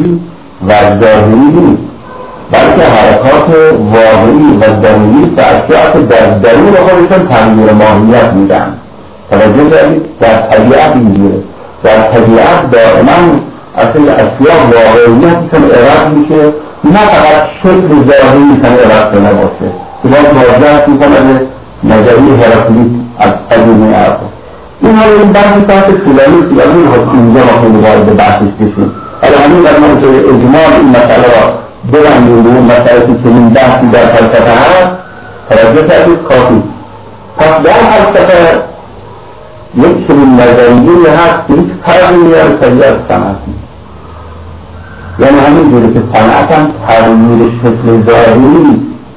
حسی و ظاهری نیست، بلکه حرکات واقعی و ضروری و اشیاء که در درون خودشون تغییر ماهیت میدن. توجه دارید؟ در طبیعت میگیره، در طبیعت دائما اصل اشیاء واقعیتشون عوض میشه، نه فقط شکل ظاهریشون عوض شده باشه که باید واضح میکنه نظریه هراکلیت از قدیم عرب. این حالا این بحث بحث طولانی که از اینجا ما خیلی وارد بحثش بشیم، ولی همین در من که اجمال این مسئله را ببندیم به اون مسئله که چنین بحثی در فلسفه هست توجه کردید کافی. پس در فلسفه یک چنین نظریه‌ای هست که هیچ فرقی میان طبیعت صنعت نیست، یعنی همینجوری که صنعت هم تغییر شکل ظاهری نیست،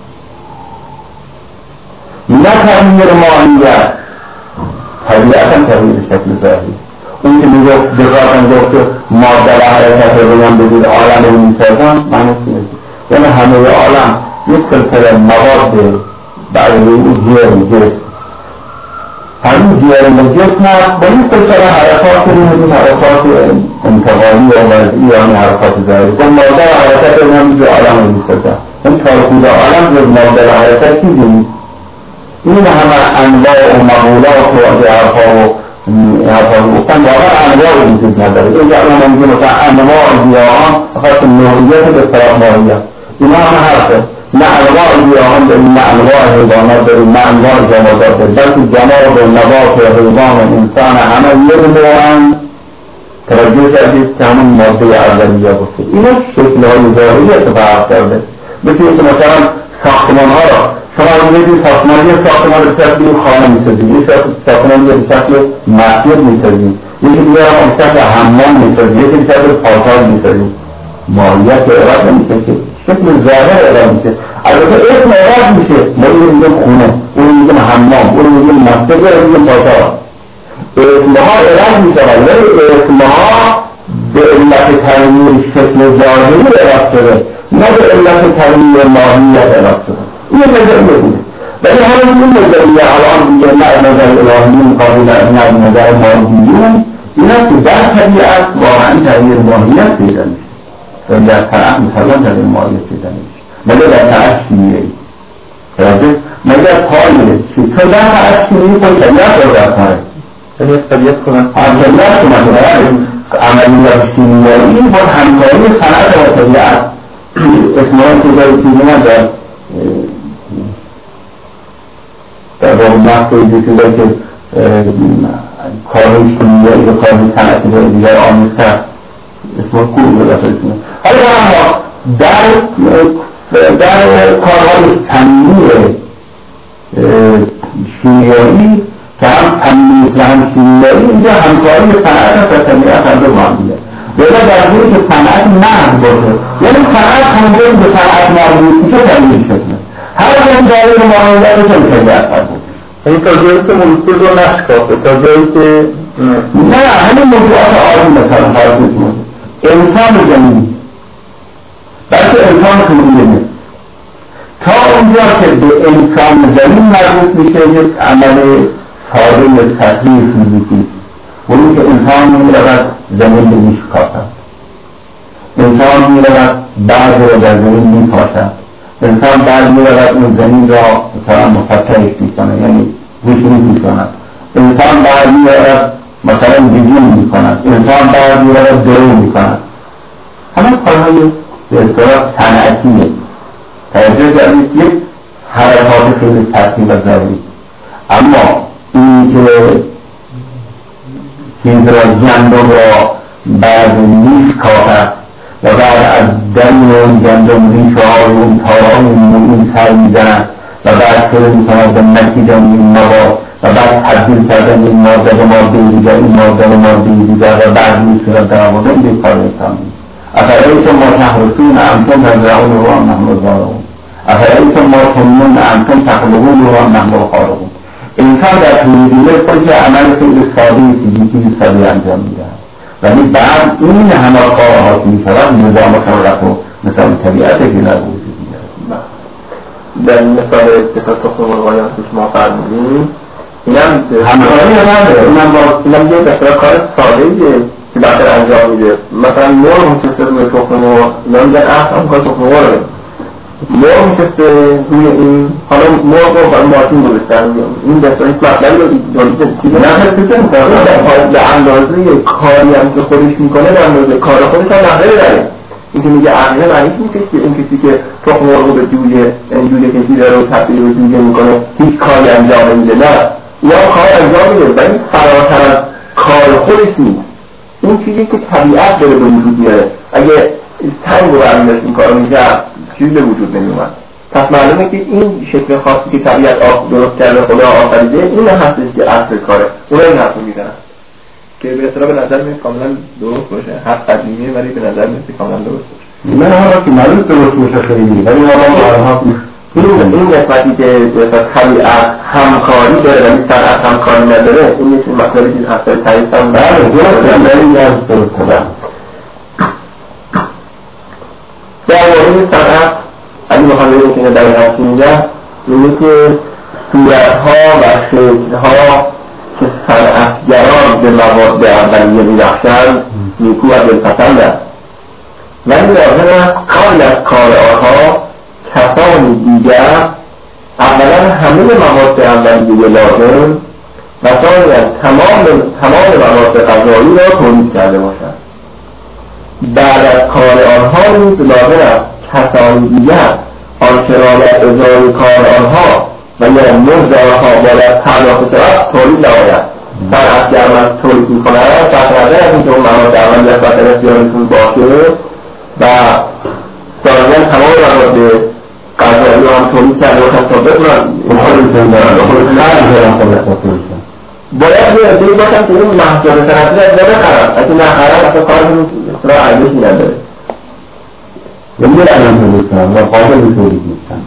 نه تغییر ماهیت، طبیعت هم تغییر شکل ظاهری. اون که میگفت دکارت گفت که ماده و حرکت رو بگم بگید عالم رو میسازم، معنی چیه؟ یعنی همه عالم یک سلسله مواد برای این جسم، همین جرم جسم هست با این سلسله حرکات رو حرکات انتقالی و وضعی، یعنی حرکات ظاهری. اون ماده و حرکت رو هم به عالم رو میسازم. این چارکوب عالم جز ماده و حرکت چیزی نیست. این همه انواع و مقولات و حرفا و گفتن واقعا انواع وجود نداره. این که الان میگه مثلا انواع گیاهان فقط نوعیت به طرف ماهیت، اینا همه حرفه. نه انواع گیاهان داریم، نه انواع حیوانات داریم، نه انواع جمادات داریم، بلکه جماد و نبات و حیوان و انسان همه یک نوعن. توجه کردید که همون ماده اولیه باشه. اینا شکل‌های ظاهری اتفاق کرده. مثل اینکه مثلا ساختمان‌ها را شما می‌بینید ساختمان به شکل خانه می‌سازید، یک ساختمان به شکل مسجد می‌سازید، یکی دیگه به شکل حمام می‌سازید، یکی به شکل پاساژ می‌سازید. ماهیت عوض نمیشه، شکل ظاهر عوض میشه. البته اسم عوض میشه، ما اینو میگیم خونه، اون میگیم حمام، اون میگیم مسجد، اون میگیم پاساژ. اسمها عوض میشود، ولی اسمها به علت تغییر شکل ظاهری عوض شده، نه به علت تغییر ماهیت عوض شده. این نظریه بوده، ولی همین این نظریه الان دیگه نه نظر الهی مقابل نه نظر مادیون، این است که در طبیعت واقعا تغییر ماهیت پیدا میشه. و در طرف مثلا تغییر ماهیت پیدا میشه، مگر در طرف شیمیایی توجه، مگر پایه چون در طرف شیمیایی پای طبیعت رو در طرف یعنی طبیعت کنن طبیعت کنن عملیات شیمیایی با همکاری صنعت و طبیعت. اسمان که داری چیزی ندار در واقع نفت دیگه که کارهای شیمیایی و کارهای صنعتی و دیگر آمیزتر اسمان کور بود اسمه. حالا در کارهای صنعتی شیمیایی که هم تمیز و هم شیمیایی اینجا همکاری صنعت و طبیعت هم دو مانده. ولی در حالی که صنعت محض باشه، یعنی صنعت همونجایی به صنعت مربوط میشه تغییر شده. هر اون دایره معاملاتش هم طبیعت بود. این تا جایی که موضوع رو نشکافه، تا جایی که نه همین موضوعات عادی مثلا فرض میکنه انسان زمین، بلکه انسان خیلی تا اونجا که به انسان زمین مربوط میشه یک عمل ساده سطحی فیزیکی، اونی که انسان میرود زمین رو میشکافد، انسان میرود بعض رو در زمین میپاشد، انسان بعد میرود اون زمین را مثلا مفتحش میکنه، یعنی گوشنی میکند، انسان بعد میرود مثلا دیجین میکند، انسان بعد میرود درو میکند. همه کارهای به اصطلاح صنعتیه. توجه کردید یک حرکات خیلی سطحی و ظاهری. اما این که چیز را گندم را بعد میشکافد و بعد از درون اون گندم ریشه های اون تارهای این سر میزند و بعد شروع میکند به نتیجه این مواد و بعد تبدیل کردن این ماده به ماده دیگر، این ماده به ماده دیگر و بعد میشود در آورده این کار انسان نیست. افرایتم ما تحرسون انتم تزرعون و هم نحن زارعون، افرایتم ما تنمون انتم تخلقون و هم نحن خالقون. انسان در طوریدیه خود که عمل خیلی سادهی فیزیکی سادهی انجام میدهد، ولی بعد این همه کارها که میشود نظام خلقت و مثال طبیعت که در وجود میاد. در این مثال اتفاق تخم مرغانی هستش ما فرمودیم اینم همکاری نداره، اینم با اینم یه بسیار کار سادهیه که بخیر انجام میده. مثلا مرغ میشسته روی تخم مرغ، نمیدن اصلا هم کار تخم مرغه، مرغ میشسته روی این، حالا مرغ رو برای ماشین گذاشتن، این دستان هیچ مطلبی رو چیزی نفسیده به اندازه کاری هم که خودش میکنه به اندازه کار خودش هم نحوه داره. این که میگه عقله معنیش نیست که اون کسی که تخم مرغ رو به جوجه جوجه کشی داره و تبدیل به جوجه میکنه هیچ کاری انجام نمیده. نه، یا کار انجام میده ولی فراتر از کار خودش نیست. این چیزی که طبیعت داره به وجود میاره. اگه تنگ رو برمیداشت این کار رو میکرد چیزی به وجود نمیومد. پس معلومه که این شکل خاصی که طبیعت درست کرده، خدا آفریده، این هستش که اصل کاره. اونا این حرف رو میزنن که به اصطلاح به نظر میاد کاملا درست باشه، حرف قدیمیه ولی به نظر میاد کاملا درست باشه. من حالا که معلوم درست باشه خیلی، ولی حالا این قسمتی که طبیعت همکاری داره ولی صنعت همکاری نداره، این یه مطلبی که هفته تعریف هم بله درست این از درست کنم. در مورد صنعت اگه میخوام بگیم که در حرفی میگم میگه که صورتها و شکلها که صنعتگران به مواد اولیه میبخشند نیکو و دلپسند است، ولی لازم است قبل از کار آنها کسانی دیگر اولا همه مواد اولیه لازم و ثانیا تمام مواد غذایی را تولید کرده باشند. بعد از کار آنها نیز لازم است کسانی دیگر آنچه را در ازای کار آنها و یا مزد آنها باید پرداخت شود تولید نماید. صنعتگر من تولید می‌کند فقط از اینکه اون مواد اولیه بخاطر اختیارشون باشه و ثانیا تمام مواد غذایی رو هم تولید کرده و تا بتونن باید یه عده‌ای باشن که این محصول صنعتی را بخرن، اگه نخرن اصلا کارشون را ارزشی نداره. یعنی الان تولید کنن و قابل تولید نیستن.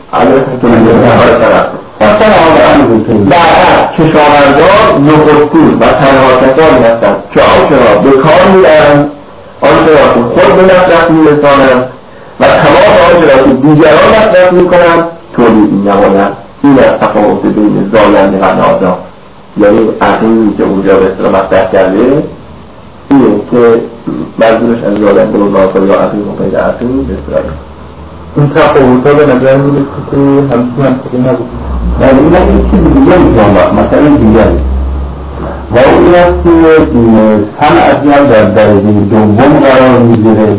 بعد کشاورزان نخستین و تنها کسانی هستند که آنچه را به کار می‌برند، آنچه را که خود به مصرف می‌رسانند و تمام آنچه را که دیگران مصرف می‌کنند تولید می‌نمایند. این از تفاوت بین زاینده و نازا، یعنی عقیمی که اونجا به اصطلاح مطرح کرده اینه که منظورش از زاینده و نازا یا عقیم و غیر عقیم به اصطلاح این تفاوت‌ها به نظر می‌رسه که همچنین منطقی نبود. این یک چیز دیگه می‌کنم مثلا دیگری و اون است که صنعتی هم در درجه دوم قرار می‌گیره،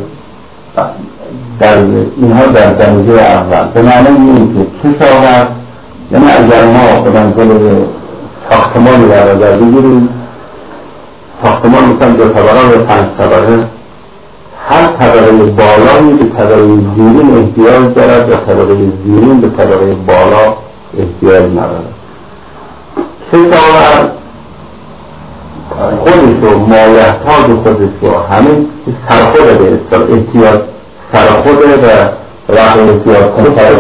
اینها در درجه اول. به معنی این که کشاورز، یعنی اگر ما به منزل ساختمانی در نظر بگیریم، ساختمان مثلا 2 طبقه یا 5 طبقه، هر طبقه بالایی به طبقه زیرین احتیاج دارد و طبقه زیرین به طبقه بالا احتیاج ندارد. کشاورز خودش و مایحتاج خودش و همه سرخوده به احتیاج سرخوده و رقم احتیاج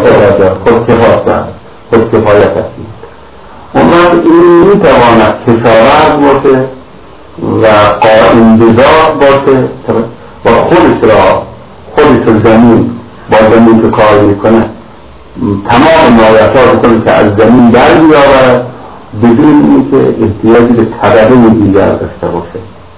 خودکفایت هستی. اون وقت این میتواند کشاورز باشه و قائم بذات باشه و خودش زمین با زمین که کار میکنه تمام مایحتاج خودش از زمین در بیاورد بدون اینکه احتیاجی به طبقه دیگر داشته باشه.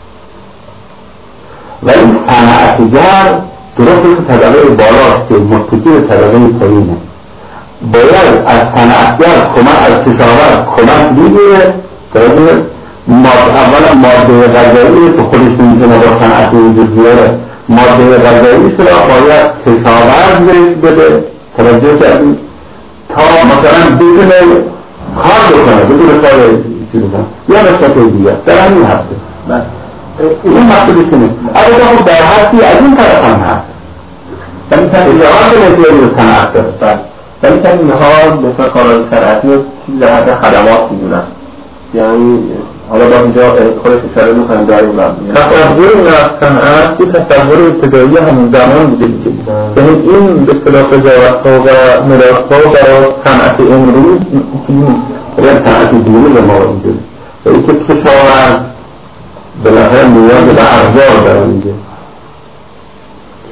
و این صنعتگر درست که طبقه بالاست که متکی به طبقه پایینه، باید از صنعتگر از کشاورز کمک بگیره که اولا ماده غذایی که خودش میتونه با صنعت وجود بیاره، ماده غذایی را باید کشاورز بده، توجه کردیم تا مثلا بدون کار بکنه، بدون کار یا نسبت دیگر در همین هسته. این مقصودی کنه اگر خود در هستی از این طرف هم هست ولی تنظیحات به نتیاری به صنعت دارستن، ولی تنظیحات مثل کارهای صنعتی و چیز در حد خدمات میدونن. یعنی حالا با اینجا خودش اشاره میکنم داریم تصور این از صنعت یه تصور ابتدایی همون زمان بوده دیگه. یعنی این به اصطلاح قضاوت‌ها و مراس‌ها برای صنعت امروز باید صنعت دینی به ما اینجوری و این که کشاورز بالاخره نیاز به ابزار داره میگه،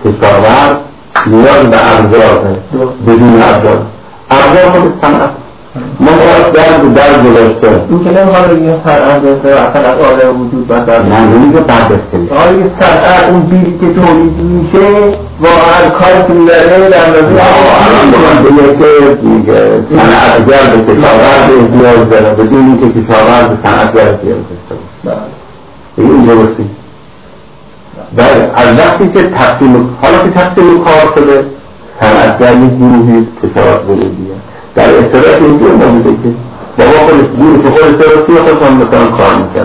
کشاورز نیاز به ابزار داره، بدون ابزار خود صنعت ما در گذاشته این که نمیخواد بگیم صنعت اصلا از آدم وجود بسر منظوری که برداشته آقای صنعت اون بیلی که تولید میشه واقعا کار که میبره در نظر من بگه که صنعتگر به کشاورز احتیاج داره بدون این که کشاورز به صنعتگر احتیاج داشته باشه. این درستی. از وقتی که حالا که تقسیم کار شده صنعتگر یک گروهی کشاورز گروهیه در اصطلاح اینجور نمیده که بابا خودش گروه که خودش داره توی خودشان مثلا کار میکرد.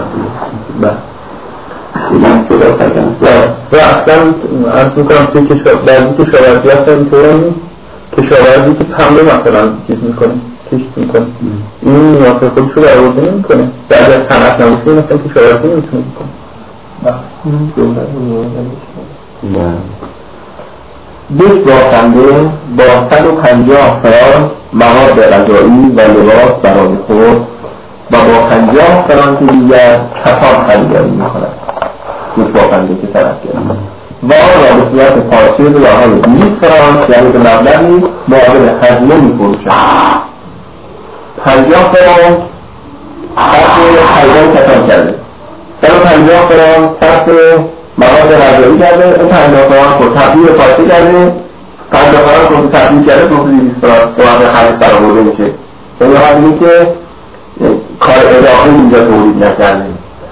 من شده تکن و اصلا از میکنم توی کشاورزی هستن اینطور کشاورزی که پنبه مثلا چیز میکنه کشت میکنه این نیاز خودش رو برآورده نمیکنه بعد از صنعت نباشه مثلا کشاورزی نمیتونه میکنه. یک بافنده با 150 فرانک مواد غذایی و لباس برای خود و با 50 فرانک دیگر کتاب خریداری می‌کند. یک بافنده که طرف گرفت و آن را به صورت پارچه به راه‌های 20 فرانک یعنی به مبلغی معادل هزینه می‌فروشد. 50 فرانک صرف خریدن کتاب کرده، 150 فرانک صرف مواد غذایی کرده، اون 50 فرانک رو تبدیل پارچه کرده، 50 فرانک رو تبدیل کرده تو 20 فرانک معادل خرید برآورده میشه. یعنی همین که کار اضافه اینجا تولید نکرده.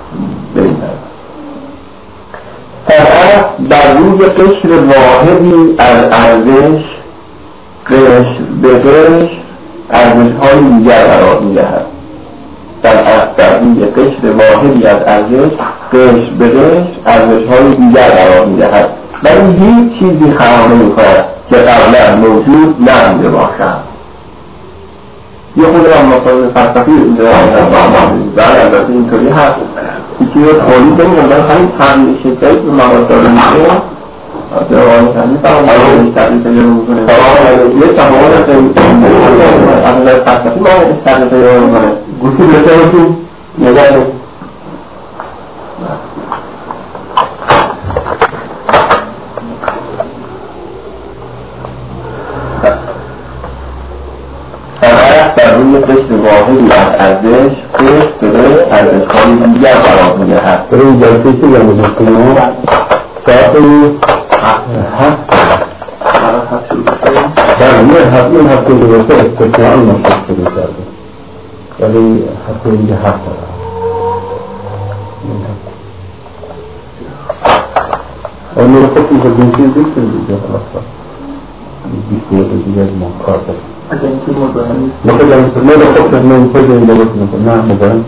صنعت در روی قشر واحدی از ارزش قشر به قشر ارزش‌های دیگر قرار می‌دهد. صنعت در روی قشر واحدی از ارزش قشر به قشر ارزش‌های دیگر قرار می‌دهد ولی هیچ چیزی خلق نمی‌کند که قبلا موجود نبوده باشد. یه خود هم مثلا فلسفی اینجا البته اینطوری هست که تولید نمی‌کنه همین تغییر شکلی به مواد داره میشه در واقع همین تغییر شکلی می‌کنه یه تفاوت از نظر فلسفی ما استفاده می‌کنه گوشی بهتون نگاه در روی قشر واحدی از ارزش قشر به ارزش‌های دیگر قرار می‌دهد. در این جلسه که زمین کنیم ساعت این هفته گذاشته استثناء مشخص شده کرده ولی هفته دیگه هفت داره اون خود این که جنسی دیگه دیگه بیشتر دیگه از ما کار داره ما خود من خود این درست میکنم نه مبارم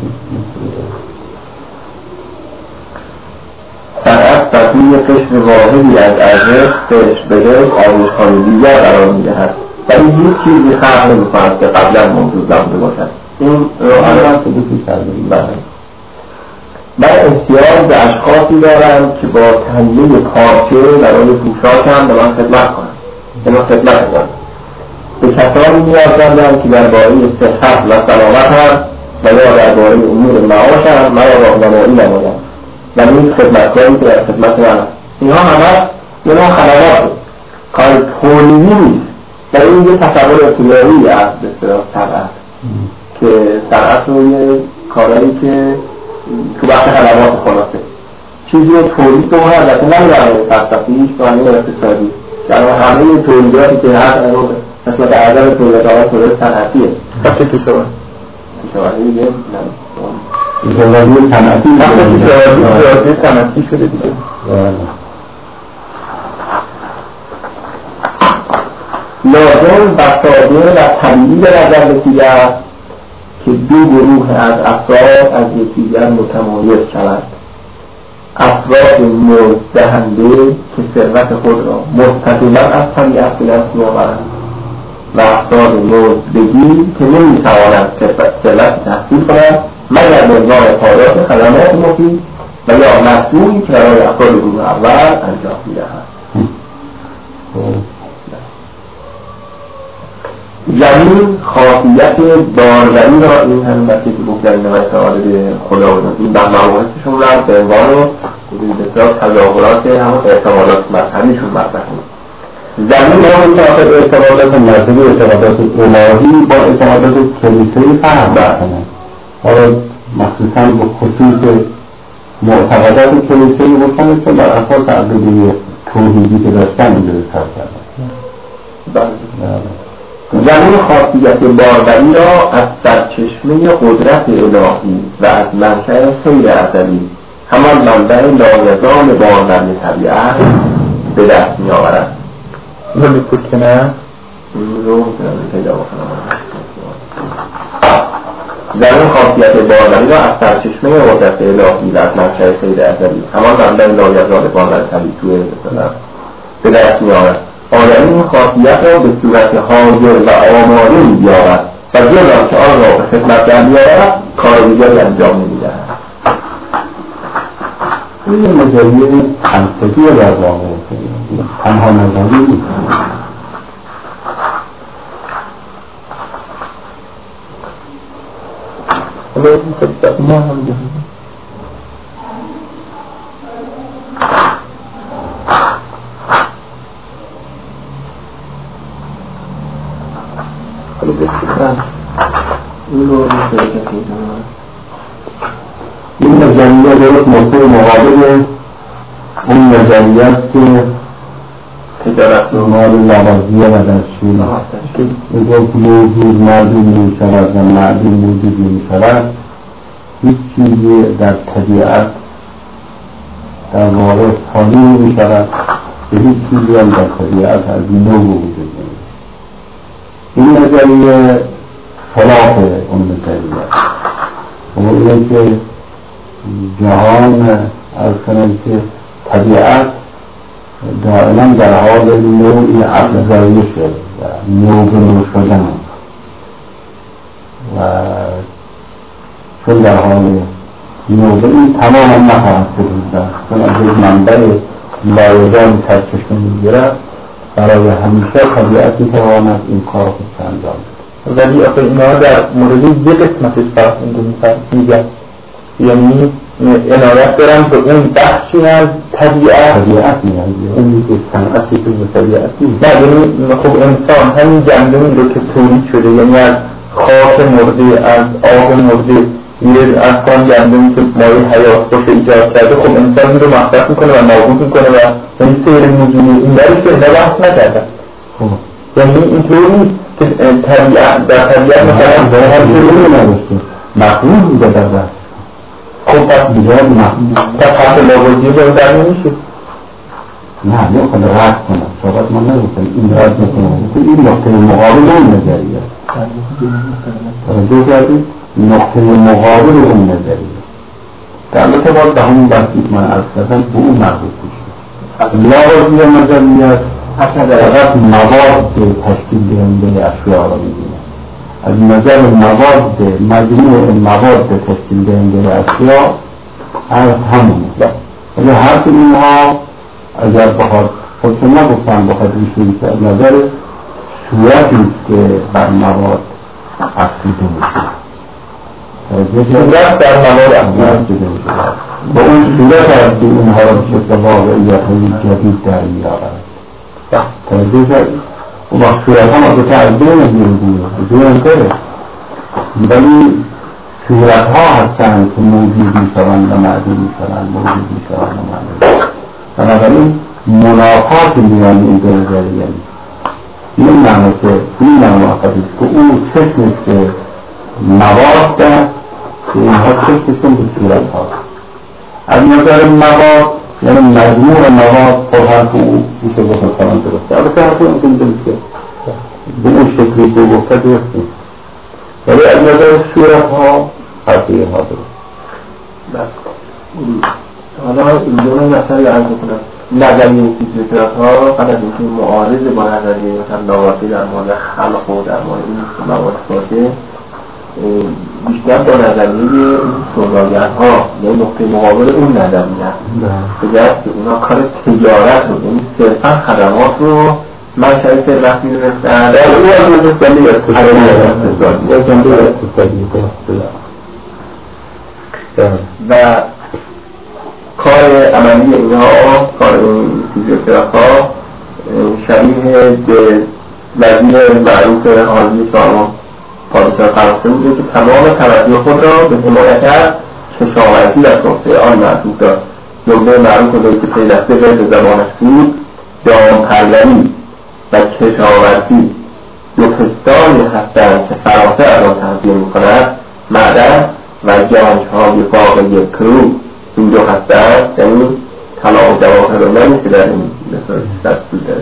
صنعت در روی قشر واحدی از ارزش قشر به قشر ارزش‌های دیگر قرار می‌دهد ولی هیچ چیزی خلق نمی‌کند که قبلا موجود نبوده باشد. این رو من احتیاج به اشخاصی دارم که با تهیه پارچه برای پوشاکم به من خدمت کنند. اینو خدمت کنم. به کسانی نیازمندم که درباره صحت و سلامتم و یا درباره امور معاشم مرا راهنمایی نمایند. و این خدمتکاری که در خدمت من هست. اینها همه یه نوع خدماته، کار تولیدی نیست. در این یه تصور ابتدایی از به اصطلاح صنعت که صنعت رو یه کارهایی که تو بخش خدمات خلاصه چیزی رو تولید کنه البته نه در فلسفیش و نه اقتصادی در همه تولیداتی که هست مثلا در عدد تولیدات تولید صنعتیه بخش کشاورزی دیگه کشاورزی صنعتی شده دیگه. لازم و ساده و طبیعی به نظر رسیده که دو گروه از افراد از یکدیگر متمایز شوند. افراد مزدهنده که ثروت خود را مستقیما از طبیعت به دست می‌آورند و افراد مزدگی که نمی‌توانند ثروت تحصیل کنند مگر به عنوان پاداش خدمات مفید و یا محصولی که برای افراد گروه اول انجام می‌دهند. زمین خاصیت داروری را این هم بسید که بکنیم و سوال خدا بودن این مباحثشون را به عنوان بسیار تظاهرات همون احتمالات مذهبیشون مطرح کنیم. زمین ما که ارتباطات مذهبی ارتباطات الهی با ارتباطات کلیسایی فرق برکنه. حالا مخصوصا به خصوص معتقدات کلیسایی باشن چون بر اساس عقیده توحیدی که داشتن اینجوری کار کردن. زمین خاصیت باروری را از سرچشمه قدرت الهی و از منشأ سیر ازلی همان منبع لایزال باروری طبیعت به دست می آورد. اینو میپود که نه؟ این رو پیدا بکنم. زمین خاصیت باروری را از سرچشمه قدرت الهی و از منشأ سیر ازلی همان منبع لایزال باروری طبیعت به دست می آورد. آدمی این خاصیت را به صورت حاضر و آماده می‌یابد و جز آنکه آن را به خدمت در می‌آورد کار دیگری انجام نمی‌دهد. این مجازی تنفیذی در واقع تنها مجازی نیست. ما هم داریم این نظریه درست موضوع مقابل اون نظریه است که تجارت مال لوازیه و دستشویی این گفت موجود معدوم می شود و معدوم موجود می شود. هیچ چیزی در طبیعت در واقع خالی می شود و هیچ چیزی هم در طبیعت از نو وجود نمی. این نظریه خلاف اون نظریه و اینه که جهان از کنم که طبیعت دائما در حال نوعی افزایشه و نو شدن و چون در حال نو این تماما نخواهد شد چون از یک منبع لایزال سرچشمه میگیرد برای همیشه طبیعت میتواند این کار خود انجام بده. ولی آخه اینا در مورد یک قسمتش فرق میگن، یعنی عنایت دارن به اون بخشی از طبیعت میگن اون صنعتی که به طبیعت نیست. یعنی خب انسان همین گندمی رو که تولید شده، یعنی از خاک مرده، از آب مرده، یه از کان گندمی که مایه حیات باشه ایجاد کرده، خب انسان این رو مصرف میکنه و نابود میکنه و این سیر موجودی این داری که اینا بحث نکردن. یعنی اینطور نیست که طبیعت در طبیعت مثلا به هر جوری نداشته مقبول بوده در بحث. خب پس بیاد پس حق لاوازی رو در نمیشه. نه خود رد کنم صحبت ما نگفتم این رد نکنم این نقطه مقابل اون نظریه توجه کردید نقطه مقابل اون نظریه در البته باید به همون بحثی که من عرض کردم به اون مربوط میشه. لاوازی نظریه فقط مواد تشکیل دهنده اشیاء را می‌بینه. از نظر مواد مجموع مواد تشکیل دهنده اشیاء از همونه. ولی هر که اینها اگر بخواد خودشون نگفتن بخواد میشونی که از نظر صورتی که بر مواد افزوده میشه صورت در مواد افزوده میشه با اون صورت هست که اینها را به شکل واقعیت های جدید در میآورد. توجه کردید و وقت صورت هم از از دو نگیره انکره ولی صورت ها هستند که موجود میشوند و معدوم میشوند موجود میشوند و معدوم. بنابراین منافات میان این دو نظریه این معنی که این منافاتی که اون چشمش که مواد است که اینها چشمشون به صورت ها از نظر مواد یعنی مجموع مواد فرحت او میشه گفت کنم درسته البته هر کنم که درسته به اون شکلی که گفته درسته ولی از نظر صورت ها حرفی ها درست. حالا این دونه مسئله عرض کنم نظریه فیزیکرات ها قبل از اینکه معارض با نظریه مثلا لاوازی در مورد خلق و در مورد این مواد باشه بیشتر با نظریه سوداگر ها یعنی نقطه مقابل اون نظریه بجرد که اونا کار تجارت رو یعنی صرفا خدمات رو منشأ ثروت می‌دونستن در او از مجلسلی اقتصادی و کار عملی اینها کار فیزیوتراپ ها شبیه به وزیر معروف حاجی شما پادشاه فرانسه بوده که تمام توجه خود را به حمایت از کشاورزی و توسعه آن معطوف داشت. جمله معروف بوده که پیوسته به زبانش بود: دام پروری و کشاورزی دو پستانی هستند که فرانسه از آن تغذیه می‌کند، معدن و جنگ‌های باغ یک کرو. این دو هستند، یعنی طلا و جواهر و نمی که در این دست بوده.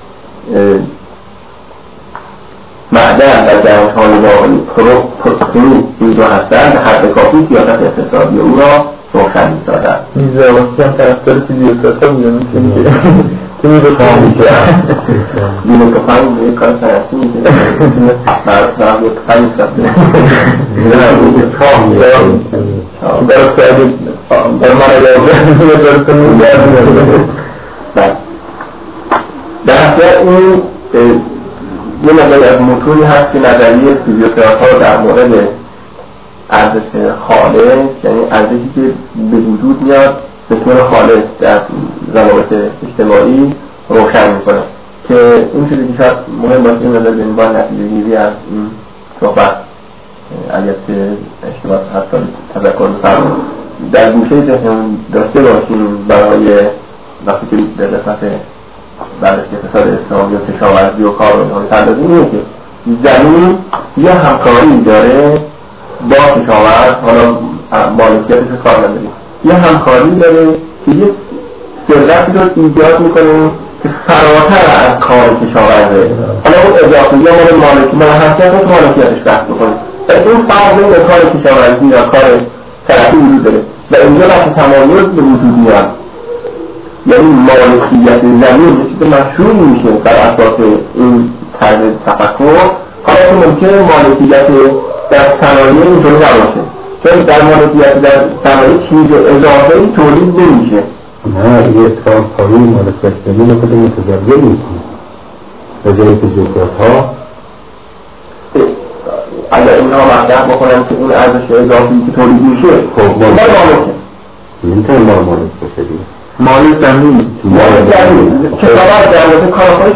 معدن و جنگ‌های باغ کرو این دو هستند، هر کافی سیاست اقتصادی او را روشن می‌سازد. میزاواسی هم طرفدار سیاست بوده، می‌تونی که می‌دوشان می‌کنه می‌دوشان یک کار سرسی می‌کنه برای یک کار می‌سازه می‌دوشان می‌کنه برای سعید برای من اگر در اصلا این یه نظری از متونی هست که نظریه فیزیوتراپا در مورد ارزش خالص، یعنی ارزشی که به وجود میاد به طور خالص در روابط اجتماعی روشن میکنه که این چیزی که شاید مهم باشه این نظر به عنوان نتیجه گیری از این صحبت، اگر که اشتباه حتی تذکر بفرمایید در گوشه ذهن داشته باشیم برای وقتی که در قسمت بررسی اقتصاد اسلامی و کشاورزی و کار و اینها پردازیم، اینه که زمین یه همکاری داره با کشاورز، حالا مالکیتش رو کار نداریم، یه همکاری داره که یه ثروتی رو ایجاد میکنه که فراتر از کار کشاورزه. حالا اون اضافه یا مال حسیت رو مالکیتش بحث بکنه و این فرق بین کار کشاورزی یا کار طرفی وجود داره و اینجا وقتی تمایز به وجود میاد، یعنی مالکیت زمین به چیز مشروع میشه بر اساس این طرز تفکر. حالا که ممکنه مالکیت در صنایع اینطوری نباشه، چون در مالکیت در صنایع چیز اضافه‌ای تولید نمیشه. نه، یه اتفاق پایین مالکیت زمین رو خود متضرر میکنه به جای تجربت‌ها. اگر اینها مطرح بکنن که اون ارزش اضافه‌ای که تولید میشه خب مالکه نمیتونه مالک باشه دیگه. مال زمین کشاورز در مورد کارخانه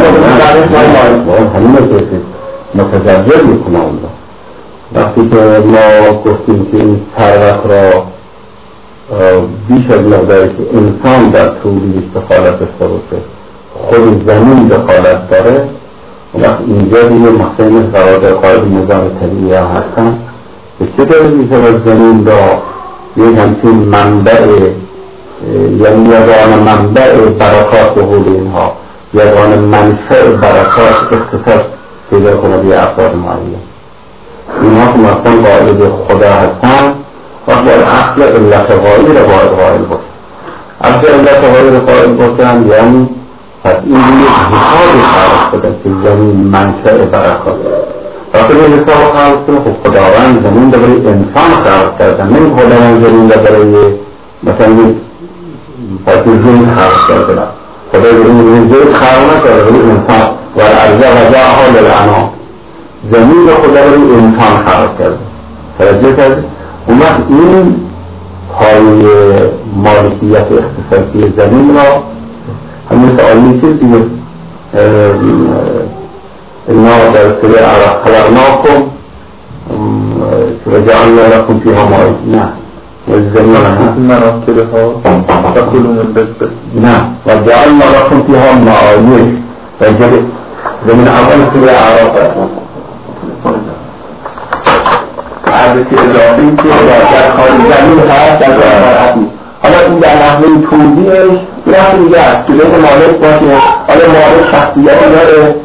همین که متضرر میکنه اون را. وقتی که ما گفتیم که این ثروت را بیش از مقداری که انسان در تولیدش دخالت داشته باشه خود زمین دخالت داره، وقت اینجا دیگه مخصوص قرارداد نظام طبیعی هم هستن به چه داره میشه از زمین را یک همچین منبع، یعنی یگان منبع برکات به حول اینها، یگان منشأ برکات اختصاص پیدا کنه به افراد معین. اینها که مثلا قائل به خدا هستن وقت باید اصل علت غایی را باید قائل باشه. اصل علت غایی را قائل باشن یعنی پس این یک حسابی خلق بودن که زمین منشأ برکات. وقتی به حساب خلق کنه خب خداوند زمین را برای انسان خلق کردن، نه خداوند زمین را برای مثلا پس زمین خلق کردن. خدا زمین خلق نکرده برای انسان و الارض وضعها للانام، زمین را خدا برای انسان خلق کرده. توجه کرده؟ اون وقت این پای مالکیت اختصاصی زمین را همین سآلی چیز دیگه اینا در سوره اعراف خلقناکم و جعلنا لکم فیها معایش، نه زمین مناکبها تکلوا من رزقه، نه و جعلنا لکم فیها معایش و زمین اول سوره اعراف ارزش اضافه‌ای که در خارج زمین هست در ظاهر نیست. حالا این در نحوه توضیحش یه دیگه است که بین مالک باشه، حالا مالک شخصیتی داره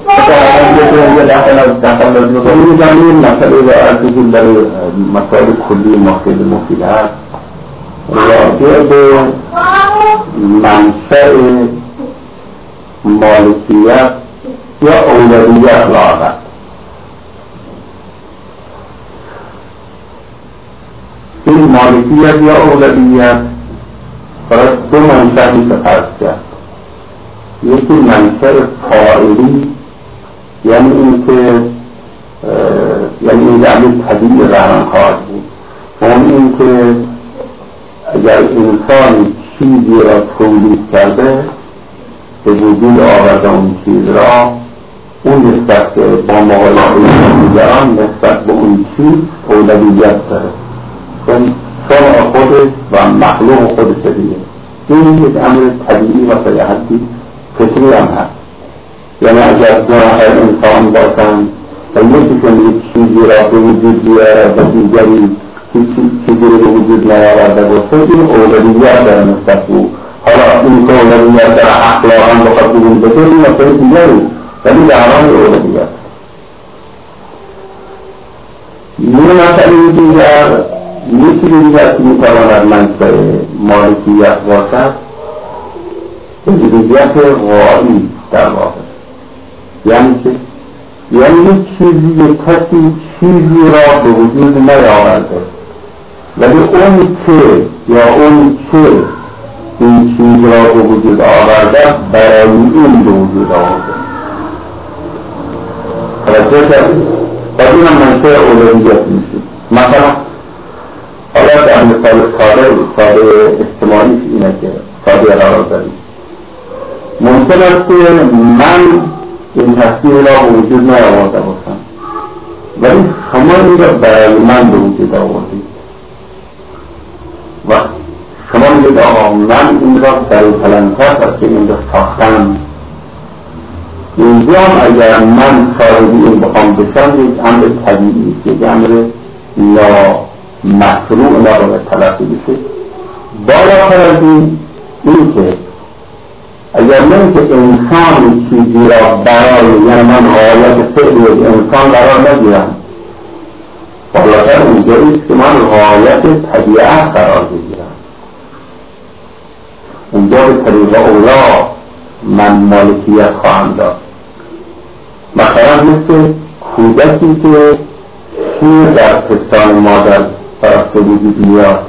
این زمین مسئله و ارزشون در مسائل کلی ما خیلی مفید هست راجع به منشأ مالکیت یا اولویت لاغت. این مالکیت یا اولویت برای دو منشأ میشه فرض کرد. یکی منشأ فاعلی، یعنی این که یعنی این یعنی طبیعی رهنمای بود، اون این که اگر انسان چیزی را تولید کرده به وجود آورده اون چیز را، اون نسبت که با مقایسه دیگران نسبت به اون چیز اولویت داره، چون صنع خودش و مخلوق خودش دیگه. این یک امر طبیعی و طبیعتی فطری هم هست. یعنی اگر دو نفر انسان باشند و یکیشون یک چیزی را به وجود بیاره و دیگری چیزی را به وجود نیاورده باشه، این اولویت داره نسبت به او. حالا این که اولویت داره اخلاقا بخواد بگیم بشه، این مسئله دیگری، ولی در حال اولویت. یه مسئله دیگر، یکی دیگر که میتواند منشأ مالکیت باشد، اولویت غایی در واقع. یعنی که یک چیزی، کسی چیزی را به وجود نیاورده، ولی اون که یا اون که این چیز را به وجود آورده برای این به وجود آورده. توجه کردید؟ و این هم منشأ اولویت میشه. مثلا حالا در مثال ساده اجتماعی اینه که ساده قرار داریم. ممکن است که من این تصویر را به وجود نیاورده باشم، ولی شما این را برای من به وجود آوردید و شما میگید آقا من این را برای کلانتر است که این را ساختم. اینجا هم اگر من صاحبی این بخوام بشم، یک امر طبیعی، یک امر یا مشروع نباید تلقی بشه. بالاتر از این که اگر من که انسان چیزی را برای، یعنی من غایت فعل یک انسان قرار نگیرم، بالاتر اونجاییست که من غایت طبیعت قرار بگیرم. اونجا به طریق اولا من مالکیت خواهم داد. مثلا مثل کودکی که شیر در پستان مادر پرسته وجود میاد،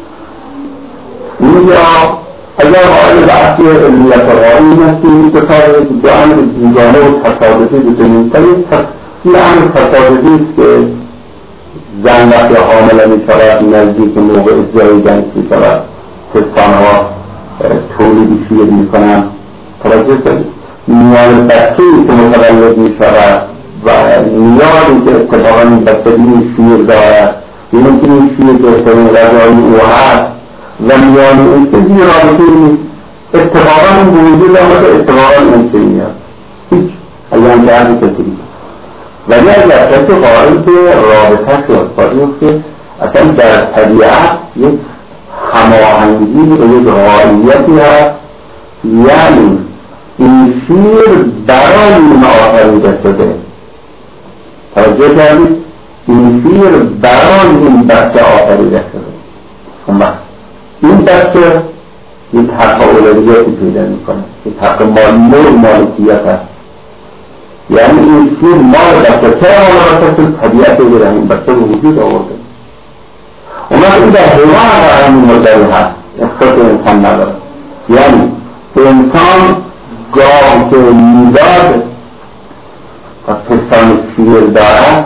اینجا اگر قائل به اصل علمیت غایی است که این کتاب دو امر بیگانه و تصادفی بزنید، این امر تصادفی است که زن وقتی حامله می شود نزدیک موقع اجرای جنس می شود، پستانها تولید شیر می کنند. توجه کنید، میان بچه‌ای که متولد می شود و نیازی که اتفاقا این بچگی شیر دارد، یعنی که این شیر بهترین غذای او هست و میان این چیزی رابطه نیست، اتفاقا این وجود آمده، اتفاقا این چیزی هست، هیچ ایام جهدی کسی. ولی اگر کسی قائل که رابطه شد که اصلا در طبیعت یک هماهنگی و یک غایتی هست، یعنی این شیر برای این آفریده شده. توجه کردید؟ این شیر برای این بچه آفریده شده. این بچه یک حق اولویتی پیدا میکنه، یک حق مالکیت هست. یعنی این شیر مال بچه، چرا مال بچه؟ طبیعت بگیره این بچه رو وجود آورده. اومد این در حیوان و همین مدلی هست، اختصاص انسان نداره. یعنی انسان گاه که میداد و پستان شیر دارد،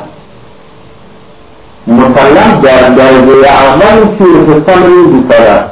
مسلم در درجه اول شیر پستان رو بیسارد.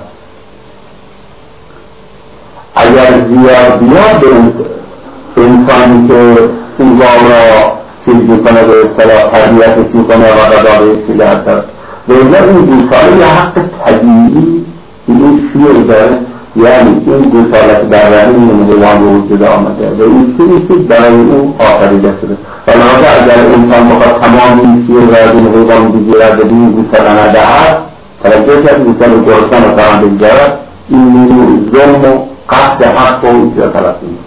اگر زیاد بیاد انسانی که این گام را چیز میکنه، به اصطلاح تربیتش میکنه و غذا بهش میدهد دارد. و این گوساله یه حق طبیعی این شیر داره، یعنی این گوساله در رحم حیوان به وجود آمده و این شیری برای او آفریده شده. بنابراین اگر انسان بخواد تمام این شیر را از این حیوان بگیرد و این گوساله ندهد، توجه کرد گوساله گرسنه و فرام بگذارد، این ظلم و قصد حق و ایجا تلقی میشه.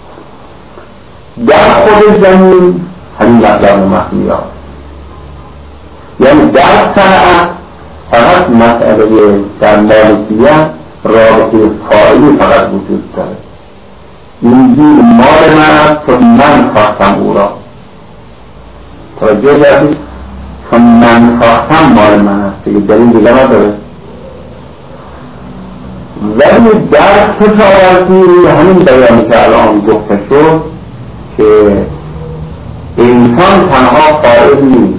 در خود زمین همین مطلب محمی هست. یعنی در صنعت فقط مسئله در مالکیت رابطه فاعلی فقط وجود داره. اینجور مال من است چون من خواستم او را. توجه کردید؟ چون من خواستم مال من است دیگه در این دیگه نداره. ولی در کشاورزی همین بیانی که الان گفته شد که انسان تنها فاعل نیست،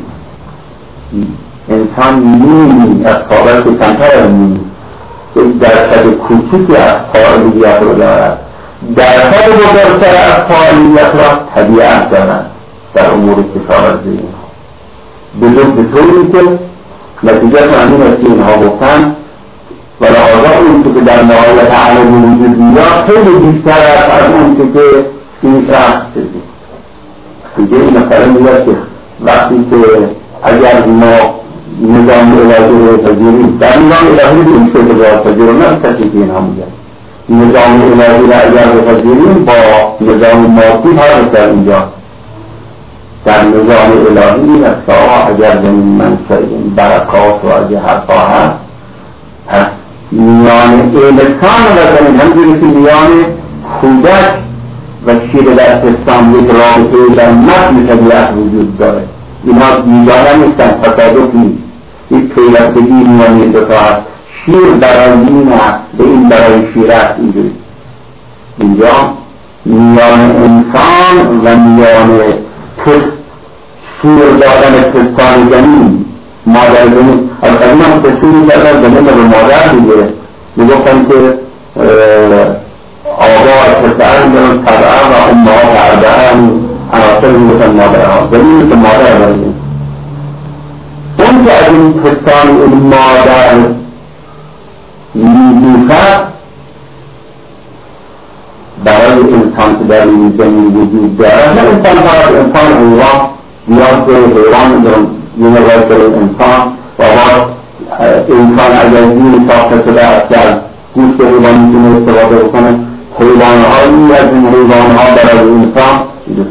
انسان نیمی از فاعل که کمتر نیست، یک درصد کوچیکی از فاعلیت رو دارد. درصد بزرگتر از فعالیت را طبیعت دارد در امور کشاورزی اینها، به طوری که نتیجه همین است که اینها گفتن و لحاظا اون که در نهایت علم وجود میاد خیلی بیشتر از اون که این شخص شدید. دیگه این مثلا میاد که وقتی که اگر ما نظام الهی رو پذیریم، در نظام الهی رو این شکل رو پذیریم، نه کسی که این هم میگه نظام الهی رو اگر رو پذیریم با نظام مادی هر در اینجا در نظام الهی نفسها اگر به منشأ این برکات و اگر حرفا هست، پس میان انسان و زمین همجوری که میان کودک و شیر در پستان یک رابطه در متن طبیعت وجود داره. اینها میگانه نیستن، تصادف نیست، یک پیوستگی میان این دوتا هست. شیر برای این است به این برای شیر است. اینجا میان انسان و میان شیر دادن پستان زمین مادر زمین از قدیم هم تشکیل کردن زمین رو مادر دیگه میگفتن که آبا پسر میگن طبعا و امها پردهن عناصر میگفتن مادرها زمین که مادر بریم اون که از این پستان این مادر میدوشد برای انسان که در این زمین وجود دارد نه انسان ها انسان حیوان نیاز به حیوان دارن یونیورسال انسان و انسان اگر دین ساخته شده است در گوشت حیوان میتونه استفاده بکنه حیوانهایی از این حیوانها برای انسان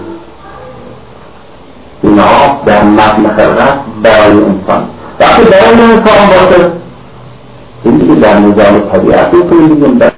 اینها در متن خلقت برای انسان وقتی برای انسان باشه اینی که در نظام طبیعت میتونیم بگیم